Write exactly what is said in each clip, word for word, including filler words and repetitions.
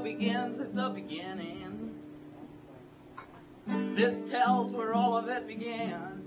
begins at the beginning. This tells where all of it began.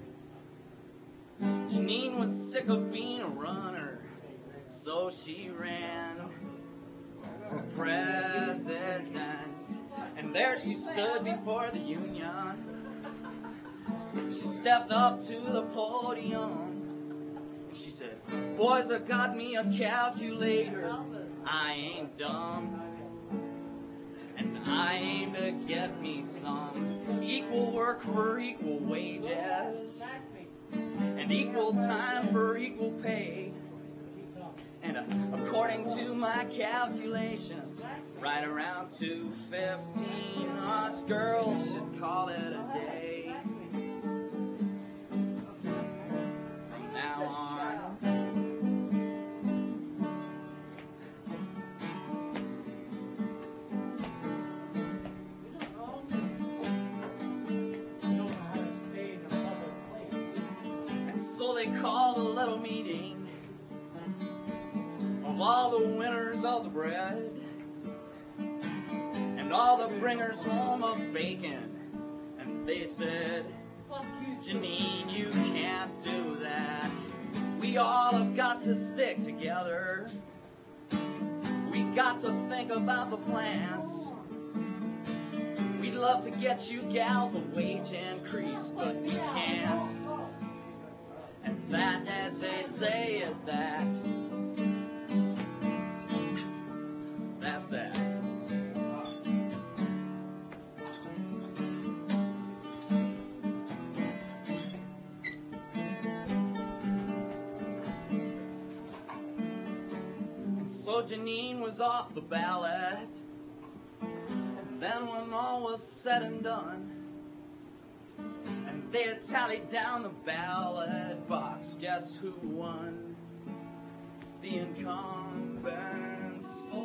Janine was sick of being a runner, so she ran for president. And there she stood before the union. She stepped up to the podium. She said, boys, I got me a calculator. I ain't dumb. And I aim to get me some equal work for equal wages, and equal time for equal pay. And uh, according to my calculations, right around two fifteen, us girls should call it a day. From now on, and so they called a little meeting of all the winners of the bread and all the bringers home of bacon. And they said, Janine, you can't do that. We all have got to stick together. We got to think about the plants. We'd love to get you gals a wage increase, but we can't. And that, as they say, is that. That's that. And so Janine was off the ballot. And then when all was said and done, and they had tallied down the ballot box, guess who won? The incumbents.